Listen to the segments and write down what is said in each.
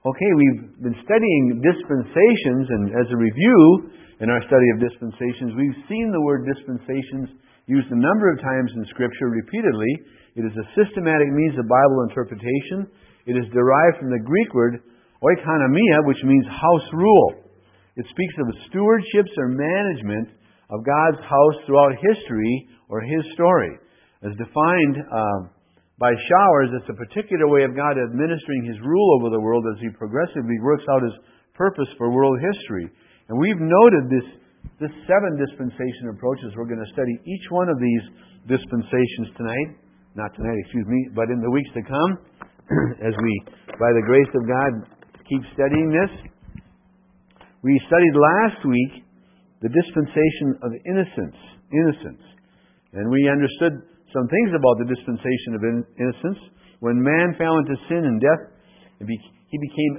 Okay, we've been studying dispensations, and as a review in our study of dispensations, we've seen the word dispensations used a number of times in Scripture repeatedly. It is a systematic means of Bible interpretation. It is derived from the Greek word oikonomia, which means house rule. It speaks of stewardships or management of God's house throughout history or His story. As defined by Showers, it's a particular way of God administering His rule over the world as He progressively works out His purpose for world history. And we've noted this 7 dispensation approaches. We're going to study each one of these dispensations tonight. Not tonight, but in the weeks to come, as we, by the grace of God, keep studying this. We studied last week the dispensation of innocence. And we understood some things about the dispensation of innocence. When man fell into sin and death, he became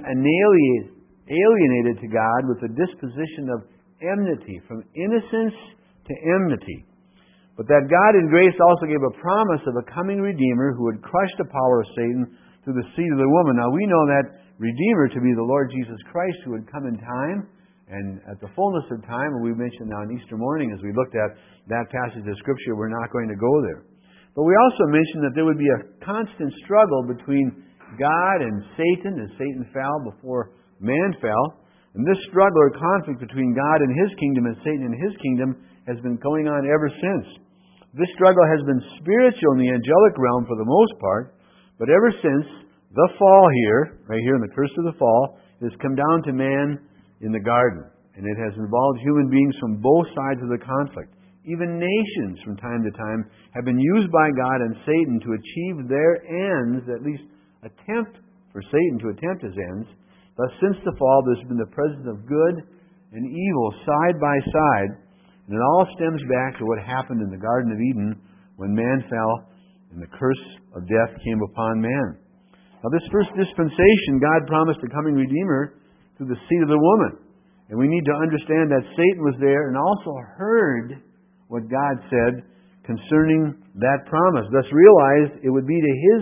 alienated to God with a disposition of enmity, from innocence to enmity. But that God in grace also gave a promise of a coming Redeemer who would crush the power of Satan through the seed of the woman. Now we know that Redeemer to be the Lord Jesus Christ, who would come in time, and at the fullness of time, and we mentioned now on Easter morning as we looked at that passage of Scripture, we're not going to go there. But we also mentioned that there would be a constant struggle between God and Satan, as Satan fell before man fell. And this struggle or conflict between God and His kingdom and Satan and His kingdom has been going on ever since. This struggle has been spiritual in the angelic realm for the most part, but ever since the fall here, right here in the curse of the fall, it has come down to man in the garden. And it has involved human beings from both sides of the conflict. Even nations from time to time have been used by God and Satan to achieve their ends, at least attempt for Satan to attempt his ends. Thus, since the fall, there's been the presence of good and evil side by side. And it all stems back to what happened in the Garden of Eden when man fell and the curse of death came upon man. Now, this first dispensation, God promised a coming Redeemer through the seed of the woman. And we need to understand that Satan was there and also heard what God said concerning that promise. Thus realized it would be to his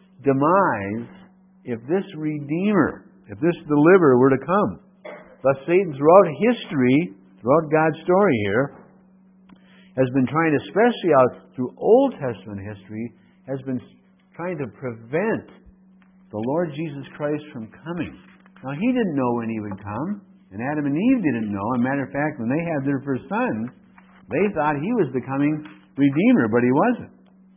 demise if this Redeemer, if this deliverer were to come. Thus Satan throughout history, throughout God's story here, has been trying, especially out through Old Testament history, has been trying to prevent the Lord Jesus Christ from coming. Now He didn't know when He would come, and Adam and Eve didn't know. As a matter of fact, when they had their first son, they thought He was the coming Redeemer, but He wasn't.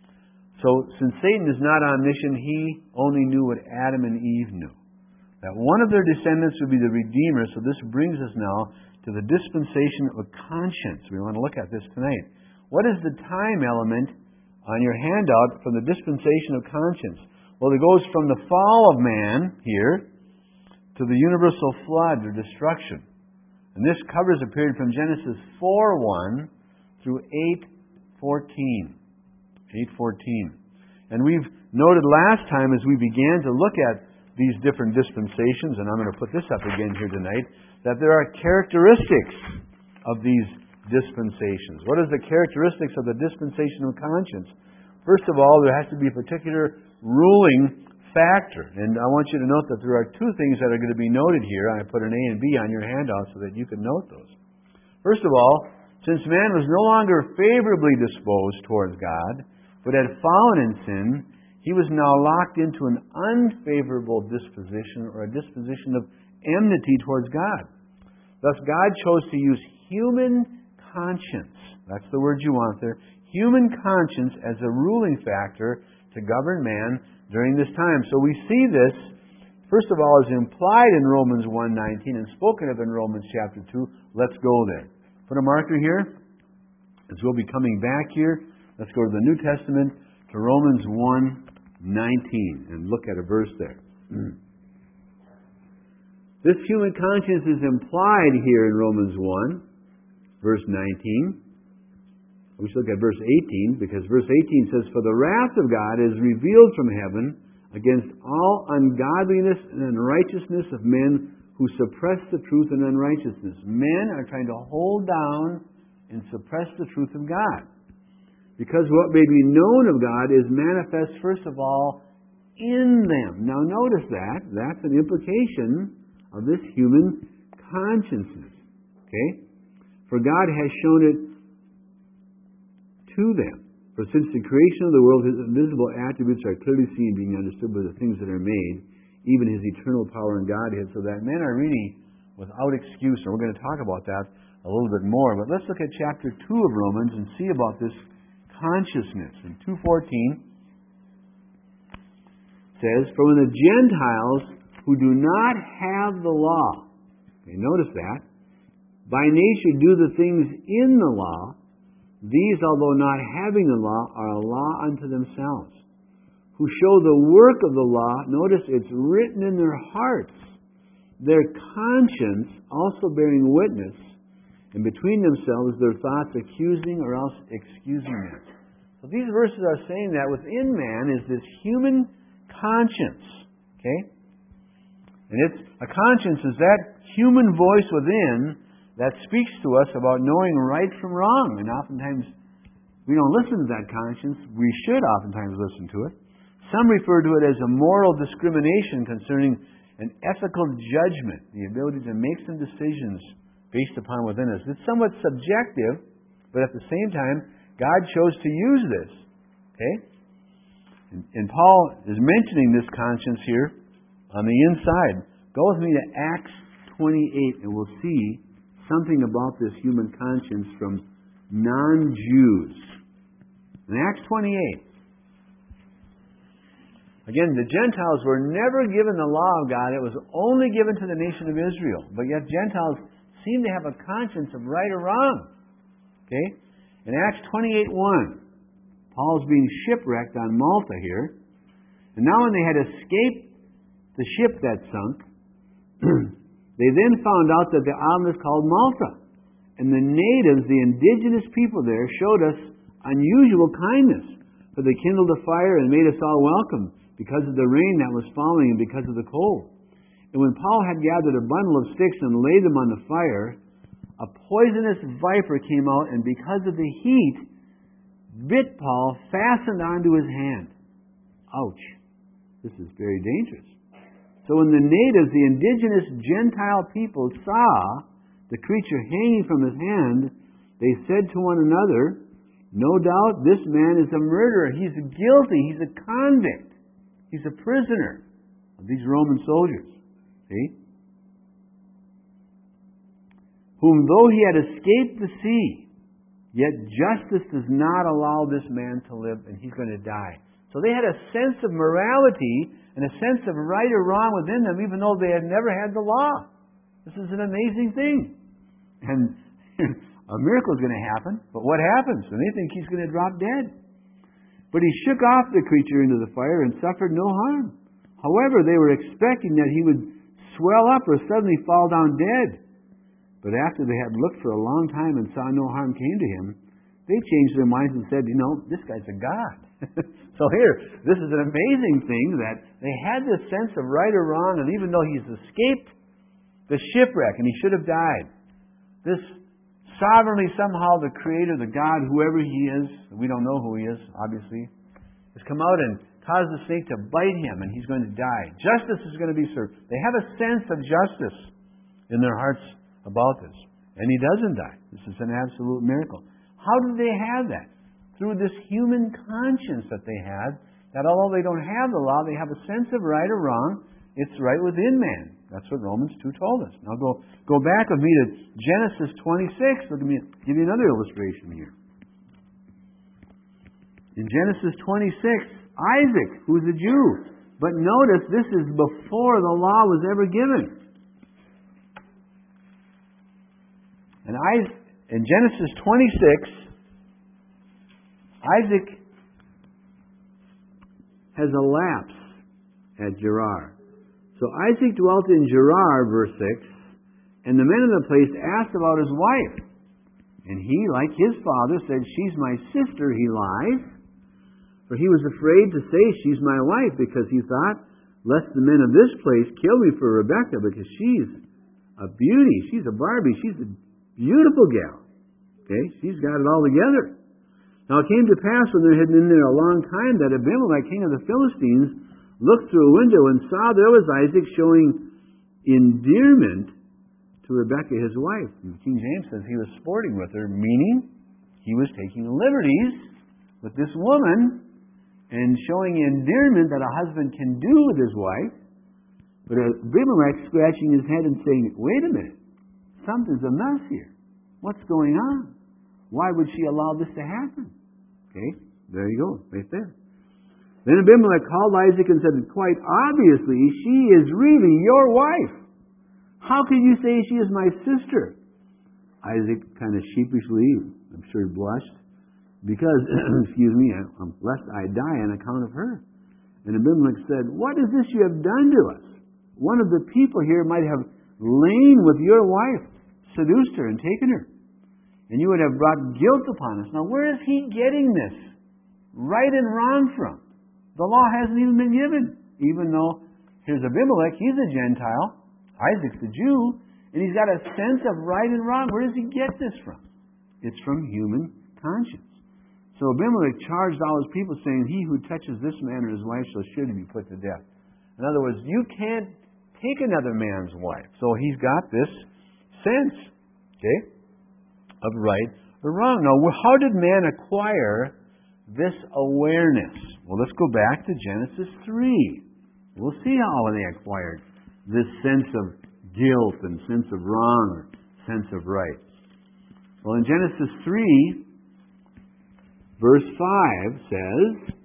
So, since Satan is not omniscient, he only knew what Adam and Eve knew. That one of their descendants would be the Redeemer. So this brings us now to the dispensation of conscience. We want to look at this tonight. What is the time element on your handout from the dispensation of conscience? Well, it goes from the fall of man here to the universal flood or destruction. And this covers a period from Genesis 4:1 through 8:14. 8:14. And we've noted last time as we began to look at these different dispensations, and I'm going to put this up again here tonight, that there are characteristics of these dispensations. What is the characteristics of the dispensation of conscience? First of all, there has to be a particular ruling factor. And I want you to note that there are 2 things that are going to be noted here. I put an A and B on your handout so that you can note those. First of all, since man was no longer favorably disposed towards God, but had fallen in sin, he was now locked into an unfavorable disposition or a disposition of enmity towards God. Thus, God chose to use human conscience. That's the word you want there. Human conscience as a ruling factor to govern man during this time. So we see this, first of all, is implied in Romans 1:19 and spoken of in Romans chapter 2. Let's go there. Put a marker here, as we'll be coming back here. Let's go to the New Testament, to Romans 1:19, and look at a verse there. This human conscience is implied here in Romans 1, verse 19. We should look at verse 18, because verse 18 says, "For the wrath of God is revealed from heaven against all ungodliness and unrighteousness of men who suppress the truth in unrighteousness." Men are trying to hold down and suppress the truth of God. Because what may be known of God is manifest, first of all, in them. Now notice that. That's an implication of this human consciousness. Okay? For God has shown it to them. For since the creation of the world, His invisible attributes are clearly seen, being understood by the things that are made, even His eternal power and Godhead, so that men are really without excuse. And we're going to talk about that a little bit more. But let's look at chapter 2 of Romans and see about this consciousness. In 2:14 says, "For when the Gentiles who do not have the law," okay, notice that, "by nature do the things in the law, these, although not having the law, are a law unto themselves, who show the work of the law," notice it's written in their hearts, "their conscience also bearing witness, and between themselves their thoughts accusing or else excusing them." So these verses are saying that within man is this human conscience. Okay? And it's a conscience is that human voice within that speaks to us about knowing right from wrong. And oftentimes we don't listen to that conscience. We should oftentimes listen to it. Some refer to it as a moral discrimination concerning an ethical judgment, the ability to make some decisions based upon within us. It's somewhat subjective, but at the same time, God chose to use this. Okay? And Paul is mentioning this conscience here on the inside. Go with me to Acts 28, and we'll see something about this human conscience from non-Jews. In Acts 28, again, the Gentiles were never given the law of God. It was only given to the nation of Israel. But yet Gentiles seem to have a conscience of right or wrong. Okay? In Acts 28:1, Paul's being shipwrecked on Malta here. And now when they had escaped the ship that sunk, they then found out that the island is called Malta. And the natives, the indigenous people there, showed us unusual kindness. For they kindled a fire and made us all welcome because of the rain that was falling and because of the cold. And when Paul had gathered a bundle of sticks and laid them on the fire, a poisonous viper came out, and because of the heat, bit Paul, fastened onto his hand. Ouch. This is very dangerous. So when the natives, the indigenous Gentile people, saw the creature hanging from his hand, they said to one another, "No doubt this man is a murderer. He's guilty. He's a convict. He's a prisoner of these Roman soldiers." See? "Whom though he had escaped the sea, yet justice does not allow this man to live, and he's going to die." So they had a sense of morality and a sense of right or wrong within them, even though they had never had the law. This is an amazing thing. And a miracle is going to happen, but what happens? And they think he's going to drop dead. But he shook off the creature into the fire and suffered no harm. However, they were expecting that he would swell up or suddenly fall down dead. But after they had looked for a long time and saw no harm came to him, they changed their minds and said, this guy's a god. So here, this is an amazing thing that they had this sense of right or wrong, and even though he's escaped the shipwreck and he should have died, this sovereignly somehow the Creator, the God, whoever He is, we don't know who He is, obviously, has come out and caused the snake to bite him, and he's going to die. Justice is going to be served. They have a sense of justice in their hearts about this. And he doesn't die. This is an absolute miracle. How did they have that? Through this human conscience that they had, that although they don't have the law, they have a sense of right or wrong. It's right within man. That's what Romans 2 told us. Now go back with me to Genesis 26. Let me give you another illustration here. In Genesis 26, Isaac, who's a Jew. But notice, this is before the law was ever given. And in Genesis 26, Isaac has a lapse at Gerar. So Isaac dwelt in Gerar, verse 6, and the men of the place asked about his wife. And he, like his father, said, "She's my sister," he lies. For he was afraid to say, "She's my wife," because he thought, lest the men of this place kill me for Rebekah, because she's a beauty. She's a Barbie. She's a beautiful gal. Okay? She's got it all together. Now it came to pass when there had been there a long time that Abimelech, king of the Philistines, looked through a window and saw there was Isaac showing endearment to Rebekah, his wife. And King James says he was sporting with her, meaning he was taking liberties with this woman and showing endearment that a husband can do with his wife. But Abimelech scratching his head and saying, wait a minute, something's amiss here. What's going on? Why would she allow this to happen? Okay, there you go, right there. Then Abimelech called Isaac and said, quite obviously, she is really your wife. How can you say she is my sister? Isaac kind of sheepishly, I'm sure blushed, because, excuse me, lest I die on account of her. And Abimelech said, what is this you have done to us? One of the people here might have lain with your wife, seduced her and taken her, and you would have brought guilt upon us. Now, where is he getting this right and wrong from? The law hasn't even been given, even though here's Abimelech, he's a Gentile, Isaac's a Jew, and he's got a sense of right and wrong. Where does he get this from? It's from human conscience. So Abimelech charged all his people, saying, he who touches this man or his wife shall surely be put to death. In other words, you can't take another man's wife. So he's got this sense, okay, of right or wrong. Now, how did man acquire this awareness? Well, let's go back to Genesis 3. We'll see how they acquired this sense of guilt and sense of wrong or sense of right. Well, in Genesis 3, verse 5 says,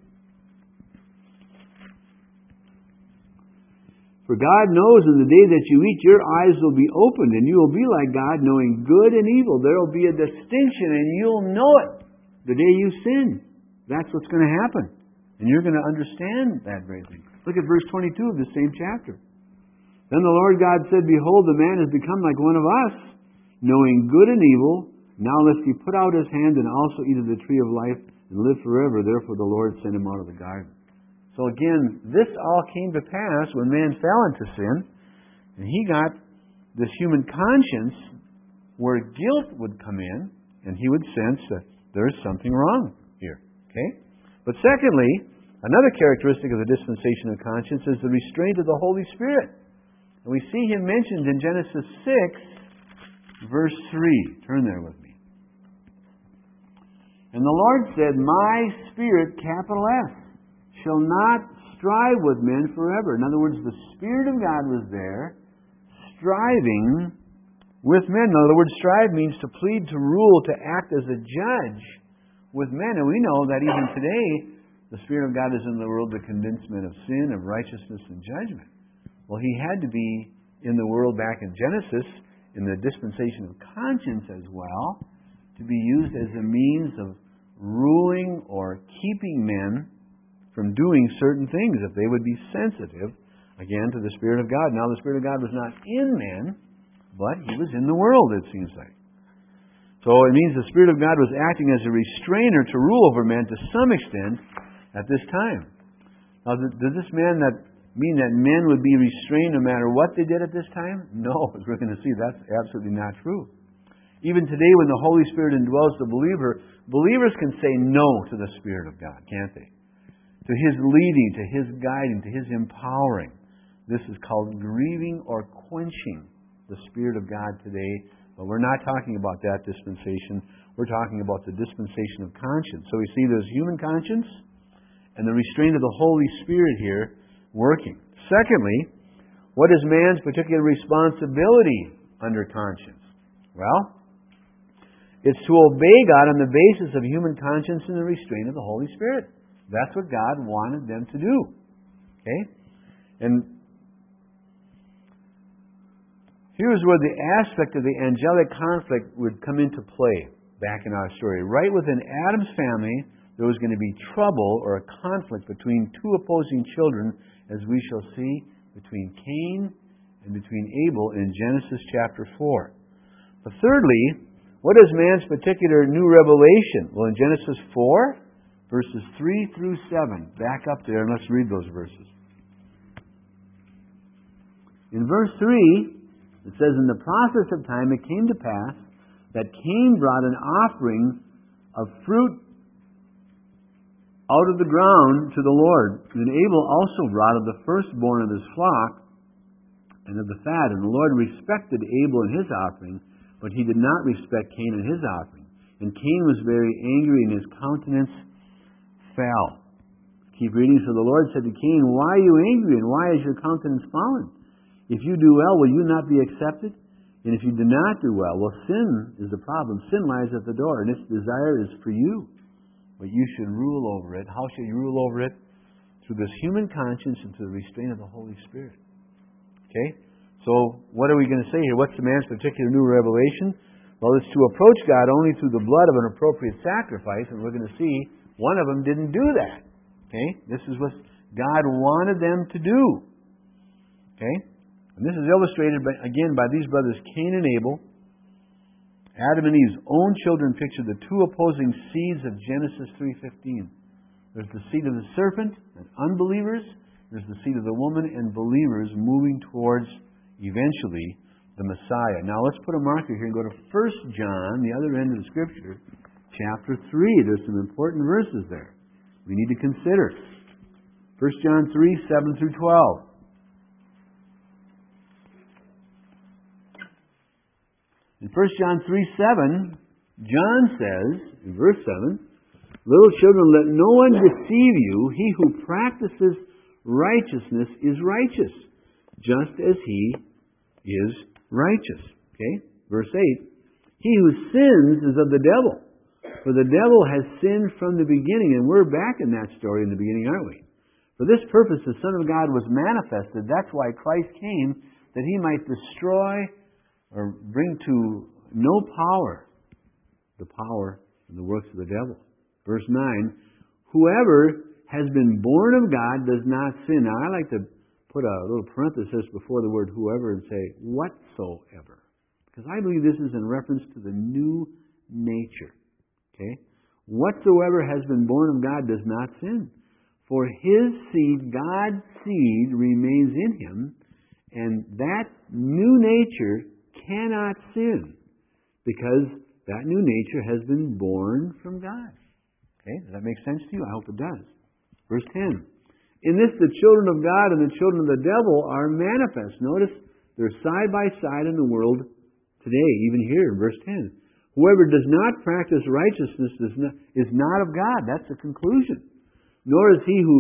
for God knows in the day that you eat, your eyes will be opened, and you will be like God, knowing good and evil. There will be a distinction, and you'll know it the day you sin. That's what's going to happen. And you're going to understand that very thing. Look at verse 22 of the same chapter. Then the Lord God said, behold, the man has become like one of us, knowing good and evil. Now lest he put out his hand and also eat of the tree of life and live forever. Therefore the Lord sent him out of the garden. So again, this all came to pass when man fell into sin, and he got this human conscience where guilt would come in, and he would sense that there's something wrong here. Okay? But secondly, another characteristic of the dispensation of conscience is the restraint of the Holy Spirit. And we see him mentioned in Genesis 6, verse 3. Turn there with me. And the Lord said, my spirit, capital S, shall not strive with men forever. In other words, the Spirit of God was there, striving with men. In other words, strive means to plead, to rule, to act as a judge with men. And we know that even today, the Spirit of God is in the world to convince men of sin, of righteousness, and judgment. Well, He had to be in the world back in Genesis, in the dispensation of conscience as well, to be used as a means of ruling or keeping men from doing certain things, if they would be sensitive, again, to the Spirit of God. Now, the Spirit of God was not in men, but He was in the world, it seems like. So it means the Spirit of God was acting as a restrainer to rule over men to some extent at this time. Now, does this mean that men would be restrained no matter what they did at this time? No, as we're going to see, that's absolutely not true. Even today, when the Holy Spirit indwells the believer, believers can say no to the Spirit of God, can't they? To His leading, to His guiding, to His empowering. This is called grieving or quenching the Spirit of God today. But we're not talking about that dispensation. We're talking about the dispensation of conscience. So we see there's human conscience and the restraint of the Holy Spirit here working. Secondly, what is man's particular responsibility under conscience? Well, it's to obey God on the basis of human conscience and the restraint of the Holy Spirit. That's what God wanted them to do. Okay? And here's where the aspect of the angelic conflict would come into play back in our story. Right within Adam's family, there was going to be trouble or a conflict between two opposing children, as we shall see, between Cain and between Abel in Genesis chapter 4. But thirdly, what is man's particular new revelation? Well, in Genesis 4, verses 3 through 7. Back up there and let's read those verses. In verse 3, it says, in the process of time it came to pass that Cain brought an offering of fruit out of the ground to the Lord. And Abel also brought of the firstborn of his flock and of the fat. And the Lord respected Abel and his offering, but he did not respect Cain and his offering. And Cain was very angry, and his countenance fell. Keep reading. So the Lord said to Cain, why are you angry, and why is your countenance fallen? If you do well, will you not be accepted? And if you do not do well, sin is the problem. Sin lies at the door, and its desire is for you. But you should rule over it. How should you rule over it? Through this human conscience and through the restraint of the Holy Spirit. Okay? So, what are we going to say here? What's the man's particular new revelation? Well, it's to approach God only through the blood of an appropriate sacrifice, and we're going to see one of them didn't do that. Okay? This is what God wanted them to do. Okay? And this is illustrated, again, by these brothers Cain and Abel. Adam and Eve's own children picture the two opposing seeds of Genesis 3:15. There's the seed of the serpent and unbelievers. There's the seed of the woman and believers moving towards, eventually, the Messiah. Now let's put a marker here and go to 1 John, the other end of the Scripture, chapter 3. There's some important verses there we need to consider. 1 John 3, 7 through 12. In 1 John 3:7, John says, in verse 7, little children, let no one deceive you. He who practices righteousness is righteous, just as he is righteous. Okay? Verse 8, he who sins is of the devil, for the devil has sinned from the beginning. And we're back in that story in the beginning, aren't we? For this purpose the Son of God was manifested. That's why Christ came, that he might destroy or bring to no power the power and the works of the devil. Verse 9, whoever has been born of God does not sin. Now, I like to put a little parenthesis before the word whoever and say whatsoever, because I believe this is in reference to the new nature. Okay? Whatsoever has been born of God does not sin. For his seed, God's seed, remains in him, and that new nature cannot sin, because that new nature has been born from God. Okay? Does that make sense to you? I hope it does. Verse 10. In this the children of God and the children of the devil are manifest. Notice they're side by side in the world today, even here in verse 10. Whoever does not practice righteousness is not of God. That's the conclusion. Nor is he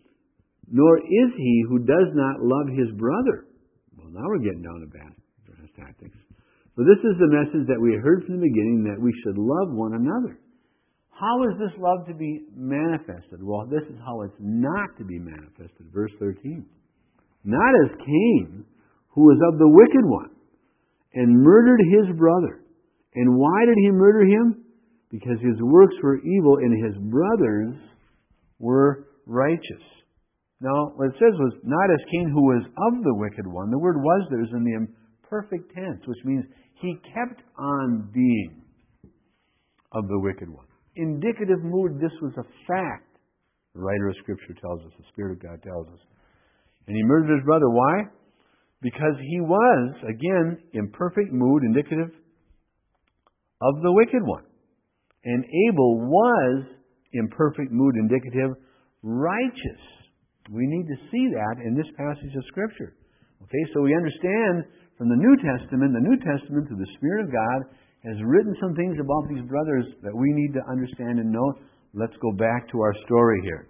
who does not love his brother. Well, now we're getting down to bad tactics. For this is the message that we heard from the beginning, that we should love one another. How is this love to be manifested? Well, this is how it's not to be manifested. Verse 13. Not as Cain, who was of the wicked one, and murdered his brother. And why did he murder him? Because his works were evil and his brothers were righteous. Now, what it says was, not as Cain, who was of the wicked one. The word was there is in the perfect tense, which means he kept on being of the wicked one. Indicative mood, this was a fact. The writer of Scripture tells us, the Spirit of God tells us. And he murdered his brother. Why? Because he was, again, in perfect mood, indicative of the wicked one. And Abel was, in perfect mood, indicative, righteous. We need to see that in this passage of Scripture. Okay, so we understand from the New Testament, through the Spirit of God, has written some things about these brothers that we need to understand and know. Let's go back to our story here.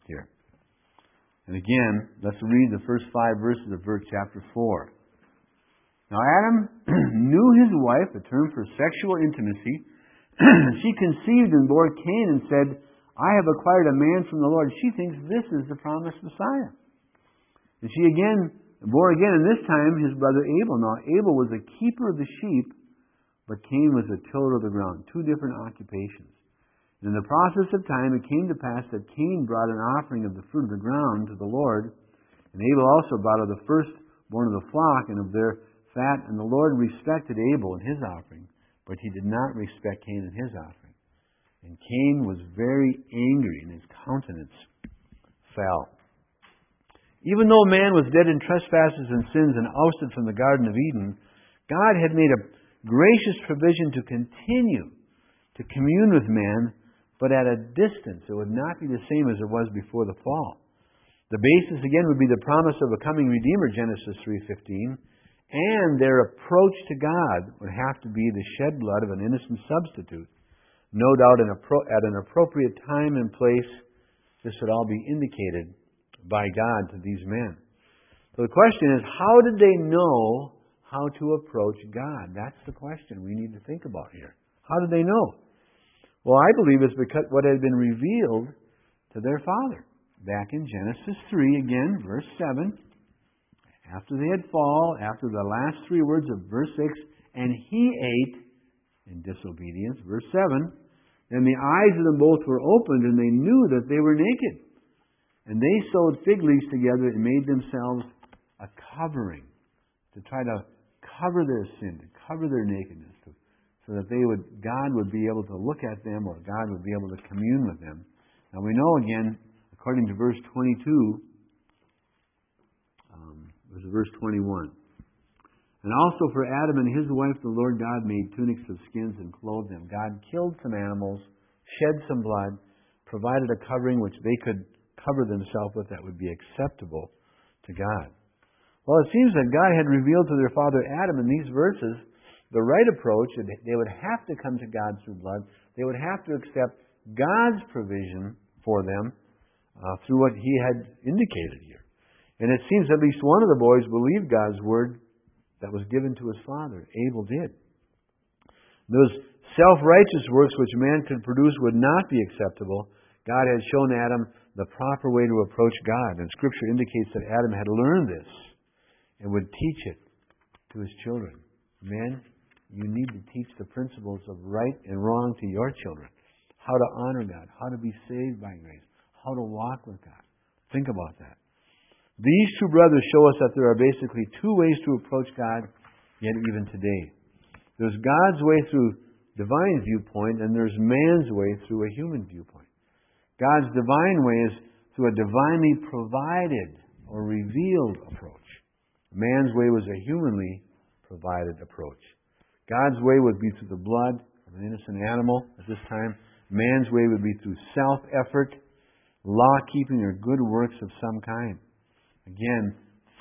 And again, let's read the first 5 verses of chapter 4. Now Adam knew his wife, a term for sexual intimacy. She conceived and bore Cain and said, I have acquired a man from the Lord. She thinks this is the promised Messiah. And she bore again, and this time his brother Abel. Now Abel was a keeper of the sheep, but Cain was a tiller of the ground. 2 different occupations. And in the process of time it came to pass that Cain brought an offering of the fruit of the ground to the Lord, and Abel also brought of the firstborn of the flock and of their fat. And the Lord respected Abel and his offering, but he did not respect Cain and his offering. And Cain was very angry, and his countenance fell. Even though man was dead in trespasses and sins and ousted from the Garden of Eden, God had made a gracious provision to continue to commune with man but at a distance. It would not be the same as it was before the fall. The basis, again, would be the promise of a coming Redeemer, Genesis 3:15, and their approach to God would have to be the shed blood of an innocent substitute. No doubt at an appropriate time and place, this would all be indicated by God to these men. So the question is, how did they know how to approach God? That's the question we need to think about here. How did they know? Well, I believe it's because what had been revealed to their father. Back in Genesis 3, again, verse 7, after they had fallen, after the last three words of verse 6, and he ate in disobedience, verse 7, then the eyes of them both were opened, and they knew that they were naked. And they sewed fig leaves together and made themselves a covering to try to cover their sin, to cover their nakedness, so that God would be able to look at them, or God would be able to commune with them. Now we know again, according to verse 22, verse 21. And also for Adam and his wife, the Lord God made tunics of skins and clothed them. God killed some animals, shed some blood, provided a covering which they could cover themselves with that would be acceptable to God. Well, it seems that God had revealed to their father Adam in these verses the right approach. They would have to come to God through blood. They would have to accept God's provision for them through what He had indicated here. And it seems at least one of the boys believed God's word that was given to his father. Abel did. Those self-righteous works which man could produce would not be acceptable. God had shown Adam the proper way to approach God, and Scripture indicates that Adam had learned this and would teach it to his children. Men, you need to teach the principles of right and wrong to your children. How to honor God, how to be saved by grace, how to walk with God. Think about that. These two brothers show us that there are basically two ways to approach God, yet even today. There's God's way through divine viewpoint, and there's man's way through a human viewpoint. God's divine way is through a divinely provided or revealed approach. Man's way was a humanly provided approach. God's way would be through the blood of an innocent animal at this time. Man's way would be through self-effort, law-keeping, or good works of some kind. Again,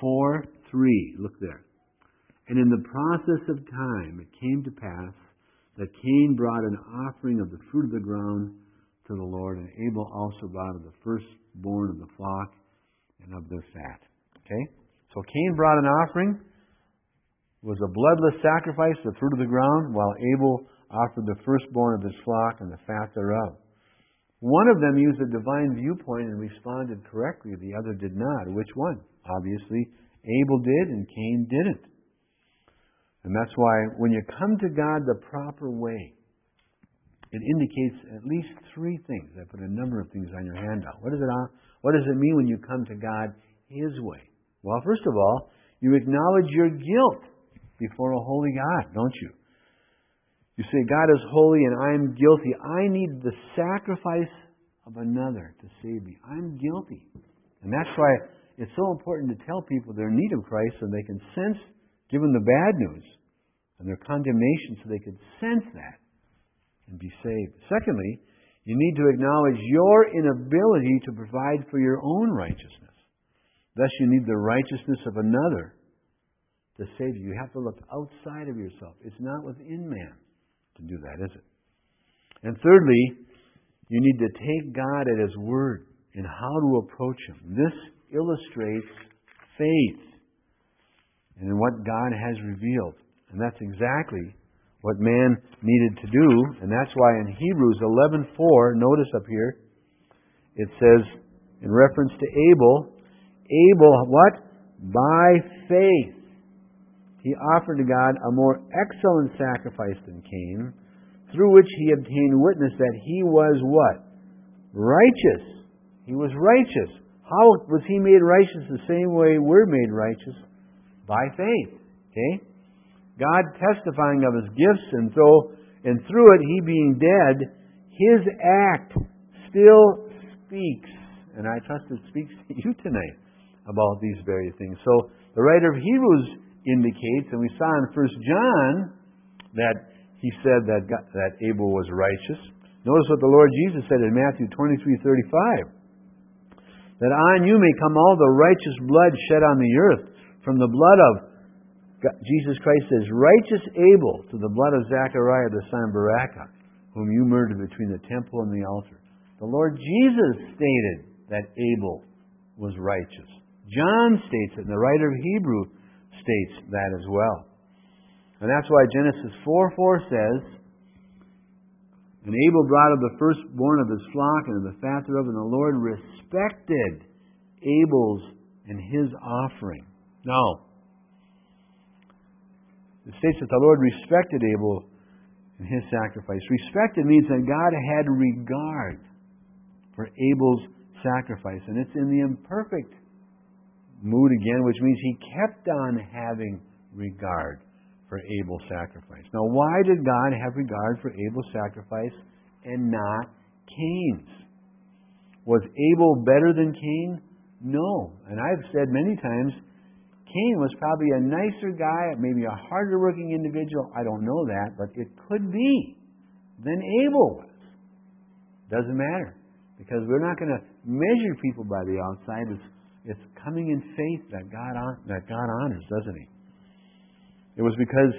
4:3, look there. And in the process of time it came to pass that Cain brought an offering of the fruit of the ground to the Lord, and Abel also brought of the firstborn of the flock and of their fat. Okay? So Cain brought an offering, was a bloodless sacrifice, the fruit of the ground, while Abel offered the firstborn of his flock and the fat thereof. One of them used a divine viewpoint and responded correctly. The other did not. Which one? Obviously, Abel did and Cain didn't. And that's why when you come to God the proper way, it indicates at least three things. I put a number of things on your handout. What does it mean when you come to God His way? Well, first of all, you acknowledge your guilt before a holy God, don't you? You say, God is holy and I am guilty. I need the sacrifice of another to save me. I'm guilty. And that's why it's so important to tell people they're in need of Christ so they can sense, given the bad news and their condemnation, so they can sense that and be saved. Secondly, you need to acknowledge your inability to provide for your own righteousness. Thus, you need the righteousness of another to save you. You have to look outside of yourself. It's not within man to do that, is it? And thirdly, you need to take God at His word in how to approach Him. This illustrates faith and in what God has revealed. And that's exactly what man needed to do. And that's why in Hebrews 11:4, notice up here, it says, in reference to Abel, what? By faith he offered to God a more excellent sacrifice than Cain, through which he obtained witness that he was what? Righteous. He was righteous. How was he made righteous? The same way we're made righteous. By faith. Okay? God testifying of His gifts, and through it, He being dead, His act still speaks. And I trust it speaks to you tonight about these very things. So the writer of Hebrews indicates, and we saw in 1 John that he said that Abel was righteous. Notice what the Lord Jesus said in Matthew 23:35. That on you may come all the righteous blood shed on the earth, from the blood of, Jesus Christ says, righteous Abel, to the blood of Zechariah the son of Berechiah, whom you murdered between the temple and the altar. The Lord Jesus stated that Abel was righteous. John states it, and the writer of Hebrew states that as well. And that's why Genesis 4:4 says, and Abel brought of the firstborn of his flock and of the fat thereof, and the Lord respected Abel's and his offering. No. It states that the Lord respected Abel and his sacrifice. Respected means that God had regard for Abel's sacrifice. And it's in the imperfect mood again, which means he kept on having regard for Abel's sacrifice. Now, why did God have regard for Abel's sacrifice and not Cain's? Was Abel better than Cain? No. And I've said many times, Cain was probably a nicer guy, maybe a harder working individual. I don't know that, but it could be than Abel was. Doesn't matter. Because we're not going to measure people by the outside. It's coming in faith that God honors, doesn't He? It was because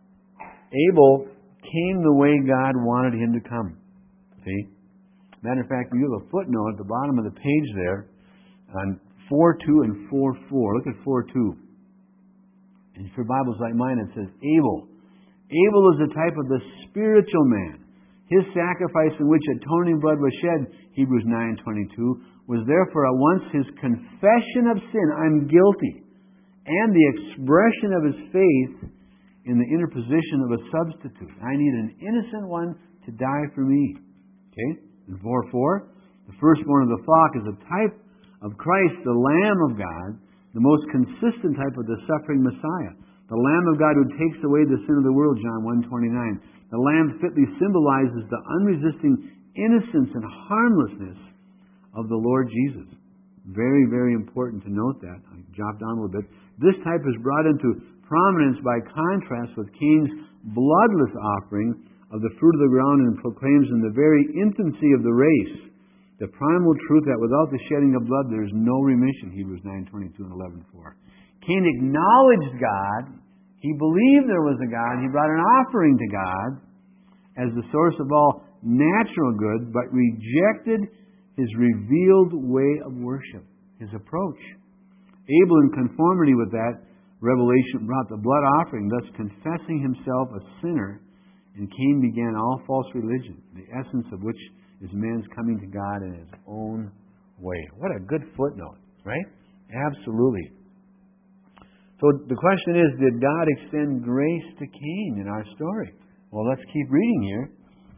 Abel came the way God wanted him to come. See? Matter of fact, you have a footnote at the bottom of the page there on 4:2 and 4:4. Look at 4:2. And for Bibles like mine, it says Abel. Abel is a type of the spiritual man. His sacrifice in which atoning blood was shed, Hebrews 9:22, was therefore at once his confession of sin, I'm guilty, and the expression of his faith in the interposition of a substitute. I need an innocent one to die for me. Okay? In 4:4, the firstborn of the flock is a type of Christ, the Lamb of God, the most consistent type of the suffering Messiah. The Lamb of God who takes away the sin of the world, John 1:29. The Lamb fitly symbolizes the unresisting innocence and harmlessness of the Lord Jesus. Very, very important to note that. I dropped down a little bit. This type is brought into prominence by contrast with Cain's bloodless offering of the fruit of the ground, and proclaims in the very infancy of the race the primal truth that without the shedding of blood there is no remission, Hebrews 9:22 and 11:4. Cain acknowledged God. He believed there was a God. He brought an offering to God as the source of all natural good, but rejected His revealed way of worship, His approach. Abel, in conformity with that revelation, brought the blood offering, thus confessing himself a sinner, and Cain began all false religion, the essence of which is man's coming to God in his own way. What a good footnote, right? Absolutely. So the question is, did God extend grace to Cain in our story? Well, let's keep reading here.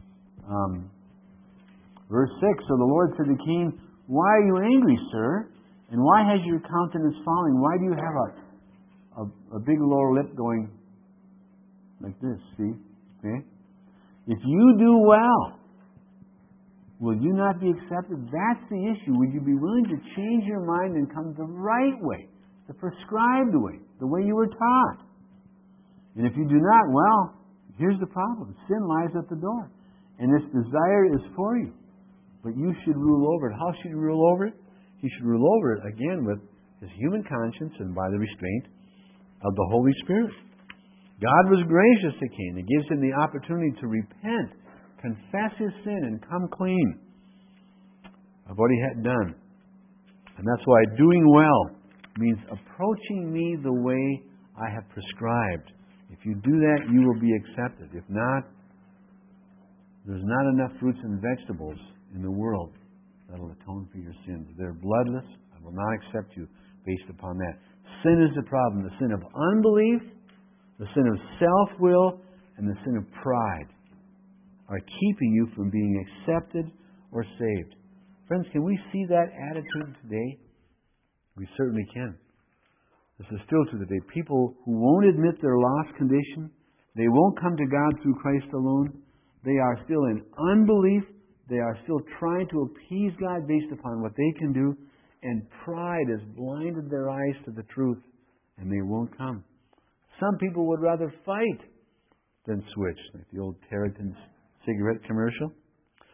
Verse 6, so the Lord said to Cain, why are you angry, sir? And why has your countenance fallen? Why do you have a big lower lip going like this, see? Okay? If you do well, will you not be accepted? That's the issue. Would you be willing to change your mind and come the right way, the prescribed way, the way you were taught? And if you do not, well, here's the problem. Sin lies at the door. And its desire is for you. But you should rule over it. How should you rule over it? You should rule over it, again, with his human conscience and by the restraint of the Holy Spirit. God was gracious to Cain. He gives him the opportunity to repent, confess his sin, and come clean of what he had done. And that's why doing well means approaching me the way I have prescribed. If you do that, you will be accepted. If not, there's not enough fruits and vegetables in the world that will atone for your sins. They're bloodless. I will not accept you based upon that. Sin is the problem. The sin of unbelief, the sin of self-will, and the sin of pride are keeping you from being accepted or saved. Friends, can we see that attitude today? We certainly can. This is still true today. People who won't admit their lost condition, they won't come to God through Christ alone. They are still in unbelief. They are still trying to appease God based upon what they can do. And pride has blinded their eyes to the truth, and they won't come. Some people would rather fight than switch, like the old Territon's cigarette commercial.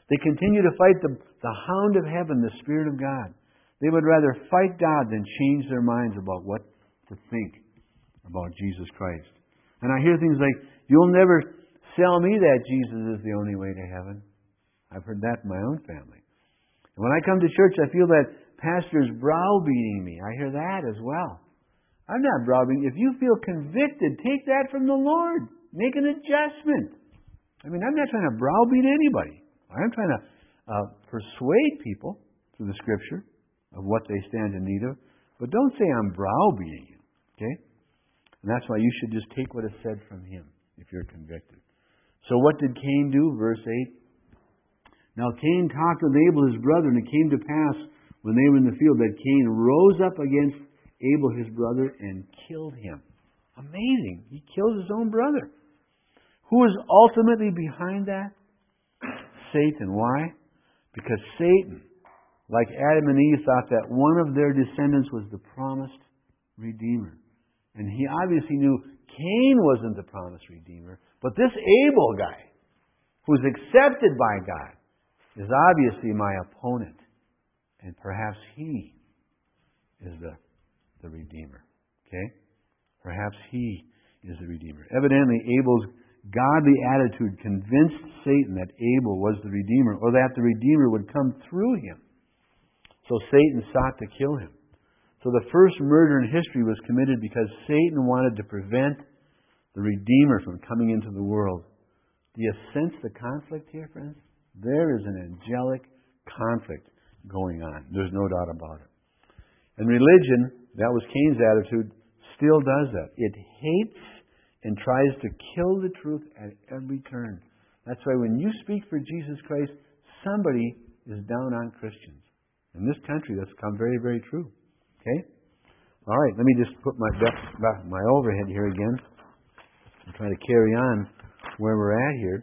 They continue to fight the hound of heaven, the Spirit of God. They would rather fight God than change their minds about what to think about Jesus Christ. And I hear things like, you'll never sell me that Jesus is the only way to heaven. I've heard that in my own family. And when I come to church, I feel that pastor's browbeating me. I hear that as well. I'm not browbeating. If you feel convicted, take that from the Lord. Make an adjustment. I mean, I'm not trying to browbeat anybody. I'm trying to persuade people through the Scripture of what they stand in need of. But don't say I'm browbeating you. Okay? And that's why you should just take what is said from him if you're convicted. So what did Cain do? Verse 8. Now Cain talked with Abel his brother, and it came to pass when they were in the field that Cain rose up against Abel his brother and killed him. Amazing. He killed his own brother. Who is ultimately behind that? Satan. Why? Because Satan, like Adam and Eve, thought that one of their descendants was the promised Redeemer. And he obviously knew Cain wasn't the promised Redeemer, but this Abel guy, who's accepted by God, is obviously my opponent. And perhaps he is the Redeemer. Okay? Perhaps he is the Redeemer. Evidently, Abel's godly attitude convinced Satan that Abel was the Redeemer, or that the Redeemer would come through him. So Satan sought to kill him. So the first murder in history was committed because Satan wanted to prevent the Redeemer from coming into the world. Do you sense the conflict here, friends? There is an angelic conflict going on. There's no doubt about it. And religion, that was Cain's attitude, still does that. It hates and tries to kill the truth at every turn. That's why when you speak for Jesus Christ, somebody is down on Christians. In this country, that's become very, very true. Okay? All right, let me just put my overhead here again and try to carry on where we're at here.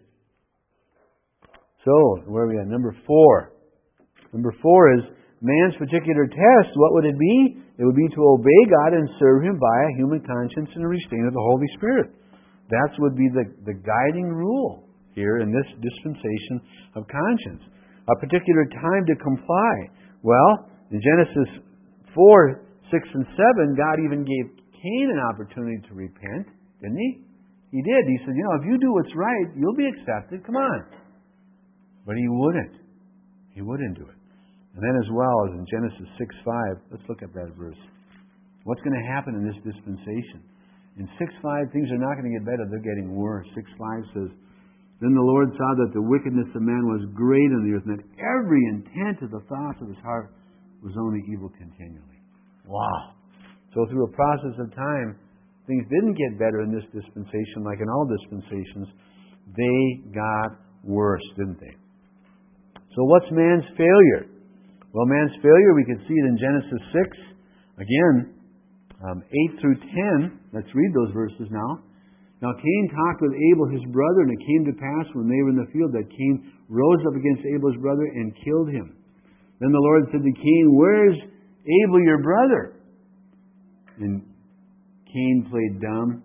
So, where are we at? Number 4. Number 4 is man's particular test. What would it be? It would be to obey God and serve Him by a human conscience and a restraint of the Holy Spirit. That would be the guiding rule here in this dispensation of conscience. A particular time to comply. Well, in Genesis 4, 6, and 7, God even gave Cain an opportunity to repent, didn't He? He did. He said, if you do what's right, you'll be accepted. Come on. But he wouldn't. He wouldn't do it. And then as well as in Genesis 6:5, let's look at that verse. What's going to happen in this dispensation? In 6:5, things are not going to get better. They're getting worse. 6:5 says, Then the Lord saw that the wickedness of man was great on the earth, and that every intent of the thoughts of his heart was only evil continually. Wow. So through a process of time, things didn't get better in this dispensation like in all dispensations. They got worse, didn't they? So what's man's failure? Well, man's failure, we can see it in Genesis 6. Again, 8 through 10. Let's read those verses now. Now Cain talked with Abel his brother, and it came to pass when they were in the field that Cain rose up against Abel's brother and killed him. Then the Lord said to Cain, Where's Abel your brother? And Cain played dumb.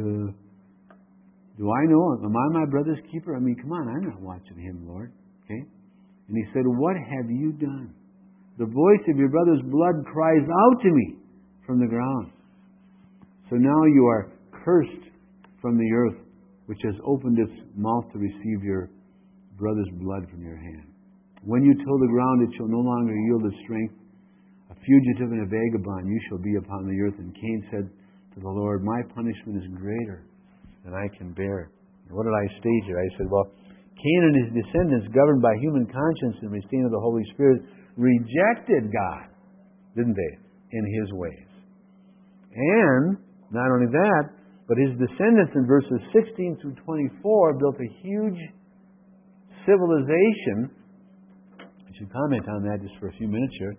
Do I know? Am I my brother's keeper? I mean, come on, I'm not watching him, Lord. Okay? And he said, What have you done? The voice of your brother's blood cries out to me from the ground. So now you are cursed from the earth, which has opened its mouth to receive your brother's blood from your hand. When you till the ground, it shall no longer yield its strength. A fugitive and a vagabond you shall be upon the earth. And Cain said to the Lord, My punishment is greater than I can bear. And what did I state here? I said, well, Cain and his descendants, governed by human conscience and restraint of the Holy Spirit, rejected God, didn't they, in His ways. And, not only that, but his descendants in verses 16 through 24 built a huge civilization. I should comment on that just for a few minutes here.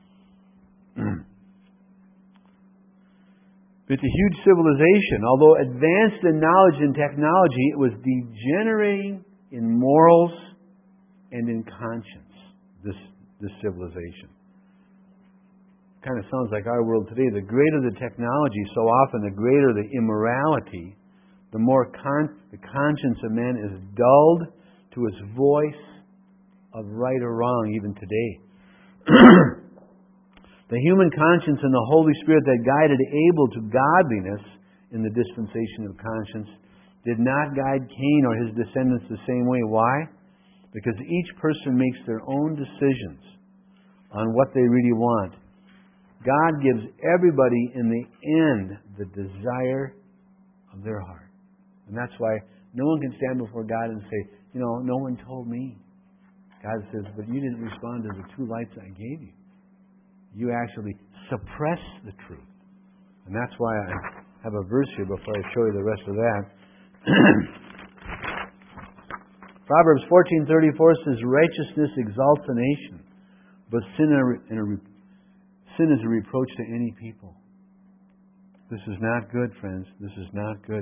It's a huge civilization. Although advanced in knowledge and technology, it was degenerating in morals and in conscience, this civilization. Kind of sounds like our world today. The greater the technology, so often the greater the immorality, the more the conscience of man is dulled to its voice of right or wrong even today. The human conscience and the Holy Spirit that guided Abel to godliness in the dispensation of conscience did not guide Cain or his descendants the same way. Why? Because each person makes their own decisions on what they really want. God gives everybody in the end the desire of their heart. And that's why no one can stand before God and say, no one told me. God says, but you didn't respond to the 2 lights I gave you. You actually suppress the truth. And that's why I have a verse here before I show you the rest of that. Proverbs 14:34 says, righteousness exalts a nation, but sin is a reproach to any people. This is not good, friends. This is not good.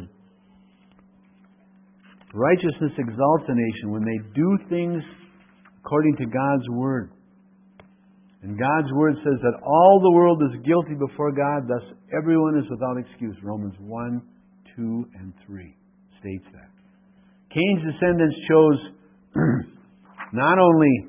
Righteousness exalts a nation when they do things according to God's Word. And God's Word says that all the world is guilty before God, thus everyone is without excuse. Romans 1, 2, and 3 states that. Cain's descendants chose not only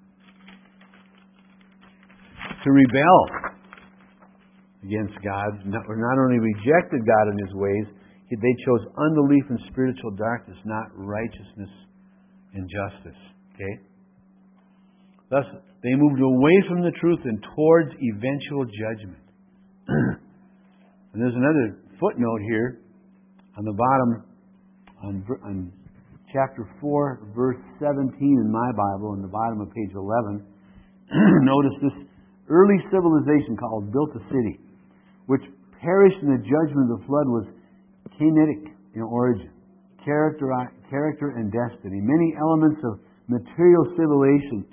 to rebel against God, or not only rejected God in His ways, they chose unbelief and spiritual darkness, not righteousness and justice. Okay? Thus, they moved away from the truth and towards eventual judgment. And there's another footnote here on the bottom, on chapter 4, verse 17 in my Bible, on the bottom of page 11. Notice this early civilization called built a city, which perished in the judgment of the flood, was Cainitic in origin, character and destiny. Many elements of material civilization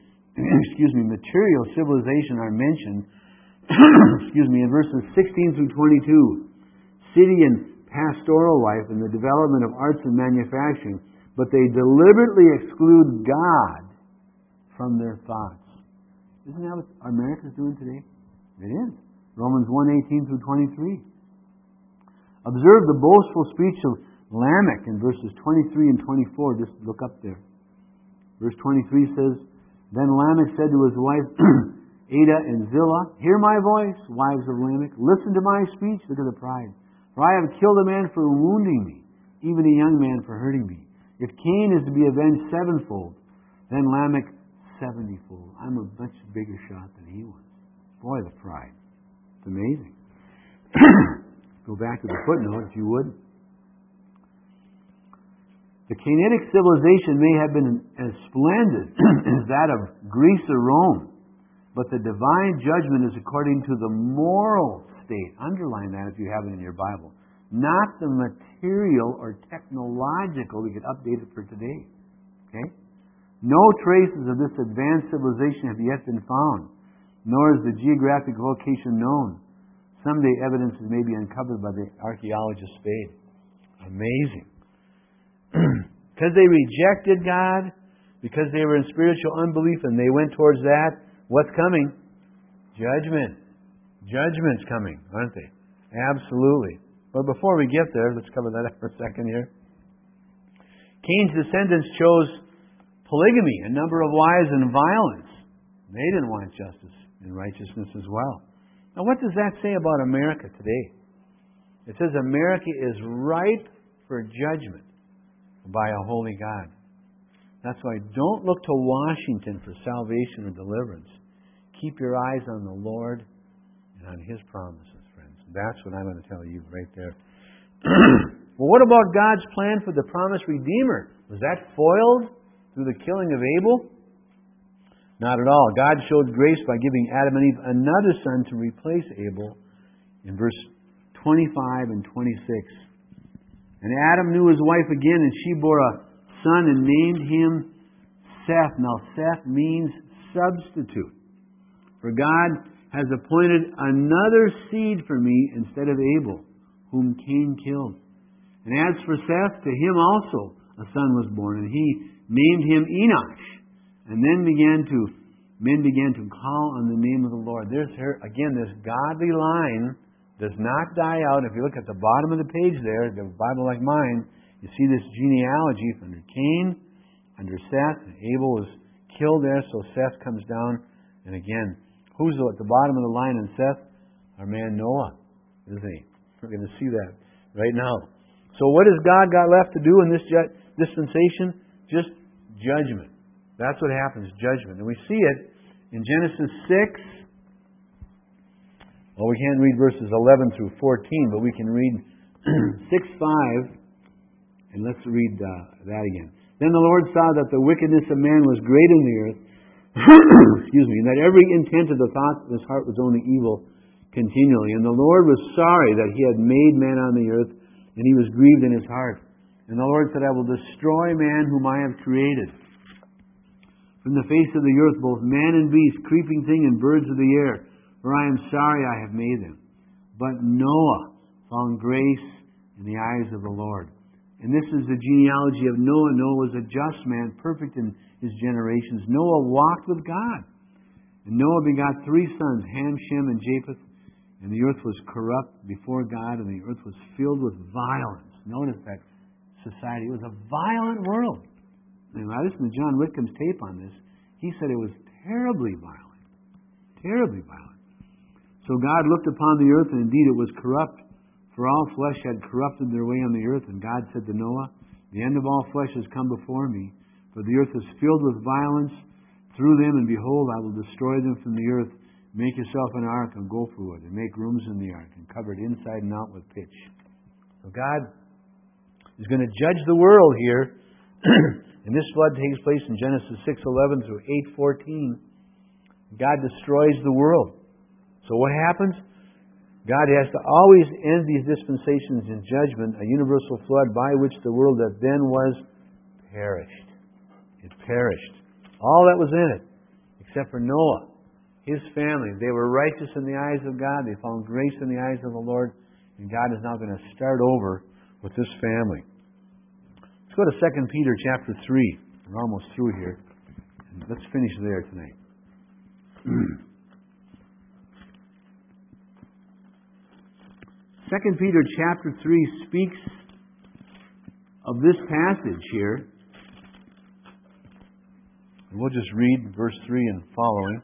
are mentioned in verses 16 through 22. City and pastoral life and the development of arts and manufacturing, but they deliberately exclude God from their thoughts. Isn't that what America's doing today? It is. Romans 1:18 through 23. Observe the boastful speech of Lamech in verses 23 and 24. Just look up there. Verse 23 says, Then Lamech said to his wife, Ada and Zillah, Hear my voice, wives of Lamech. Listen to my speech. Look at the pride. For I have killed a man for wounding me, even a young man for hurting me. If Cain is to be avenged 7-fold, then Lamech 70-fold. I'm a much bigger shot than he was. Boy, the pride. It's amazing. Go back to the footnote, if you would. The Cainitic civilization may have been as splendid as that of Greece or Rome, but the divine judgment is according to the moral state. Underline that if you have it in your Bible. Not the material or technological. We could update it for today. Okay? No traces of this advanced civilization have yet been found, nor is the geographic location known. Someday evidences may be uncovered by the archaeologist Spade. Amazing. Because they rejected God, because they were in spiritual unbelief and they went towards that, what's coming? Judgment. Judgment's coming, aren't they? Absolutely. But before we get there, let's cover that up for a second here. Cain's descendants chose polygamy, a number of wives, and violence. They didn't want justice and righteousness as well. Now, what does that say about America today? It says America is ripe for judgment by a holy God. That's why don't look to Washington for salvation or deliverance. Keep your eyes on the Lord and on His promises, friends. That's what I'm going to tell you right there. Well, what about God's plan for the promised Redeemer? Was that foiled through the killing of Abel? Not at all. God showed grace by giving Adam and Eve another son to replace Abel in verse 25 and 26. And Adam knew his wife again, and she bore a son and named him Seth. Now, Seth means substitute. For God has appointed another seed for me instead of Abel, whom Cain killed. And as for Seth, to him also a son was born, and he named him Enosh. And then men began to call on the name of the Lord. There's here, again, this godly line does not die out. If you look at the bottom of the page there, the Bible like mine, you see this genealogy under Cain, under Seth, and Abel was killed there. So Seth comes down. And again, who's at the bottom of the line in Seth? Our man Noah, isn't he? We're going to see that right now. So what has God got left to do in this dispensation? Just judgment. That's what happens, judgment. And we see it in Genesis 6. Well, we can't read verses 11 through 14, but we can read 6:5. And let's read that again. Then the Lord saw that the wickedness of man was great in the earth, excuse me, and that every intent of the thoughts of his heart was only evil continually. And the Lord was sorry that he had made man on the earth, and he was grieved in his heart. And the Lord said, I will destroy man whom I have created. From the face of the earth, both man and beast, creeping thing and birds of the air, for I am sorry I have made them. But Noah found grace in the eyes of the Lord. And this is the genealogy of Noah. Noah was a just man, perfect in his generations. Noah walked with God. And Noah begot 3 sons, Ham, Shem, and Japheth. And the earth was corrupt before God, and the earth was filled with violence. Notice that society. It was a violent world. And I listened to John Whitcomb's tape on this. He said it was terribly violent. Terribly violent. So God looked upon the earth, and indeed it was corrupt, for all flesh had corrupted their way on the earth. And God said to Noah, the end of all flesh has come before me, for the earth is filled with violence through them, and behold, I will destroy them from the earth. Make yourself an ark and go through it, and make rooms in the ark, and cover it inside and out with pitch. So God is going to judge the world here. And this flood takes place in Genesis 6:11 through 8:14. God destroys the world. So what happens? God has to always end these dispensations in judgment, a universal flood by which the world that then was perished. It perished. All that was in it, except for Noah, his family. They were righteous in the eyes of God. They found grace in the eyes of the Lord. And God is now going to start over with this family. Let's go to 2 Peter chapter 3. We're almost through here. And let's finish there tonight. 2 Peter chapter 3 speaks of this passage here. And we'll just read verse 3 and following.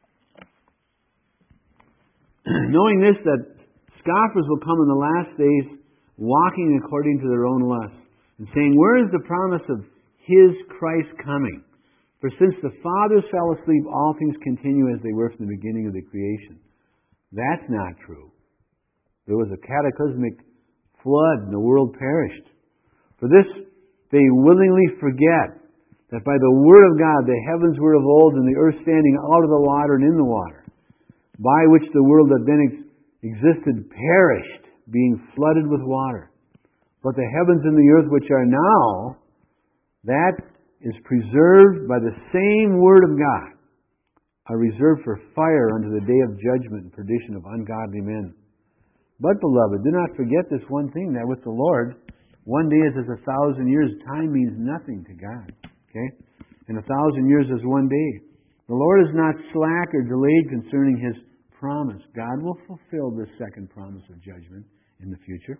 Knowing this, that scoffers will come in the last days, walking according to their own lusts, and saying, where is the promise of His Christ coming? For since the fathers fell asleep, all things continue as they were from the beginning of the creation. That's not true. There was a cataclysmic flood and the world perished. For this they willingly forget that by the word of God the heavens were of old, and the earth standing out of the water and in the water, by which the world that then existed perished, being flooded with water. But the heavens and the earth which are now, that is preserved by the same word of God, are reserved for fire unto the day of judgment and perdition of ungodly men. But, beloved, do not forget this one thing, that with the Lord, one day is as 1,000 years. Time means nothing to God. Okay? And 1,000 years is one day. The Lord is not slack or delayed concerning His promise. God will fulfill this second promise of judgment in the future.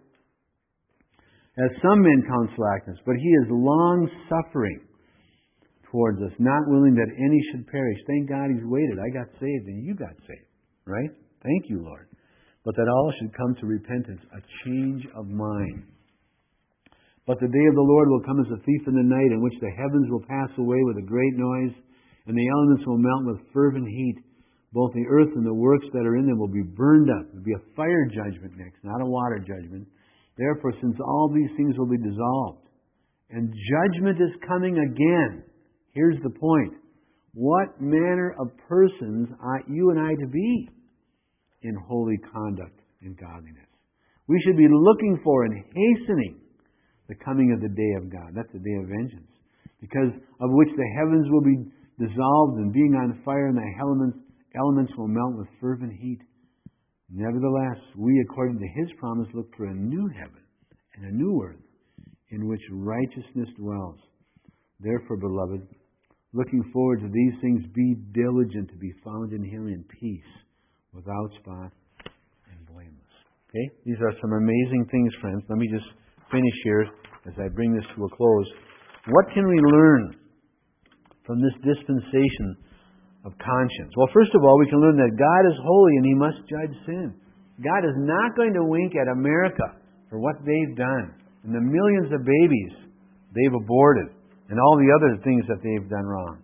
As some men count slackness, but He is long-suffering towards us, not willing that any should perish. Thank God He's waited. I got saved and you got saved. Right? Thank you, Lord. But that all should come to repentance, a change of mind. But the day of the Lord will come as a thief in the night, in which the heavens will pass away with a great noise, and the elements will melt with fervent heat. Both the earth and the works that are in them will be burned up. It will be a fire judgment next, not a water judgment. Therefore, since all these things will be dissolved, and judgment is coming again, here's the point. What manner of persons ought you and I to be in holy conduct and godliness? We should be looking for and hastening the coming of the day of God. That's the day of vengeance. Because of which the heavens will be dissolved, and being on fire, and the elements will melt with fervent heat. Nevertheless, we, according to His promise, look for a new heaven and a new earth in which righteousness dwells. Therefore, beloved, looking forward to these things, be diligent to be found in Him in peace, without spot and blameless. Okay? These are some amazing things, friends. Let me just finish here as I bring this to a close. What can we learn from this dispensation of conscience? Well, first of all, we can learn that God is holy and He must judge sin. God is not going to wink at America for what they've done and the millions of babies they've aborted and all the other things that they've done wrong.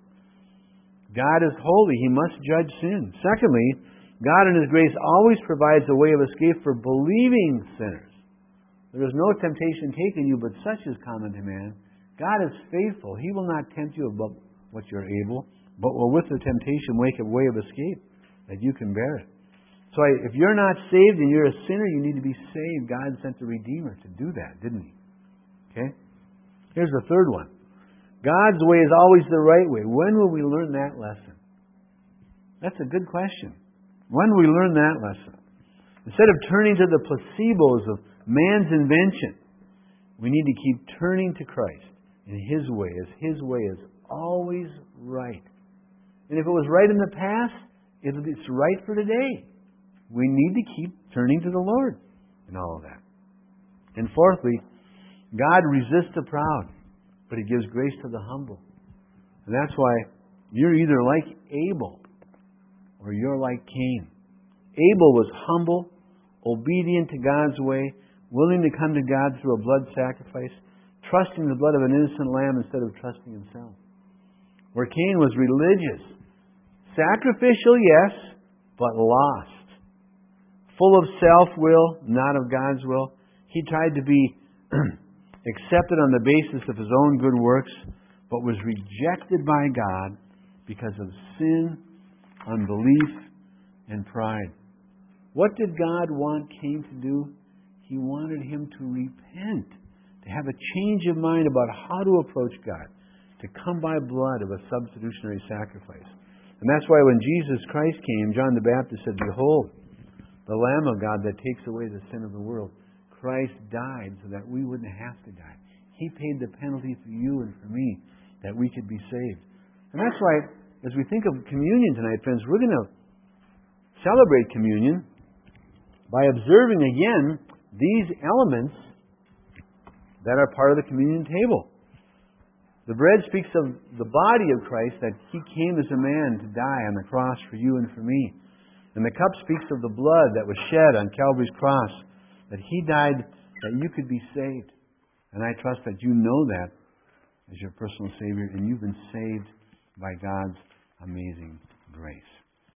God is holy. He must judge sin. Secondly, God in His grace always provides a way of escape for believing sinners. There is no temptation taken you, but such is common to man. God is faithful. He will not tempt you above what you're able, but will with the temptation make a way of escape that you can bear it. So if you're not saved and you're a sinner, you need to be saved. God sent the Redeemer to do that, didn't He? Okay? Here's the third one. God's way is always the right way. When will we learn that lesson? That's a good question. When will we learn that lesson? Instead of turning to the placebos of man's invention, we need to keep turning to Christ in His way, as His way is always right. And if it was right in the past, it's right for today. We need to keep turning to the Lord in all of that. And fourthly, God resists the proud, but He gives grace to the humble. And that's why you're either like Abel or you're like Cain. Abel was humble, obedient to God's way, willing to come to God through a blood sacrifice, trusting the blood of an innocent lamb instead of trusting himself. Where Cain was religious, sacrificial, yes, but lost. Full of self-will, not of God's will. He tried to be accepted on the basis of his own good works, but was rejected by God because of sin, unbelief, and pride. What did God want Cain to do? He wanted him to repent, to have a change of mind about how to approach God, to come by blood of a substitutionary sacrifice. And that's why when Jesus Christ came, John the Baptist said, "Behold, the Lamb of God that takes away the sin of the world." Christ died so that we wouldn't have to die. He paid the penalty for you and for me that we could be saved. And that's why, as we think of communion tonight, friends, we're going to celebrate communion by observing again these elements that are part of the communion table. The bread speaks of the body of Christ, that He came as a man to die on the cross for you and for me. And the cup speaks of the blood that was shed on Calvary's cross, that He died that you could be saved. And I trust that you know that as your personal Savior, and you've been saved by God's amazing grace.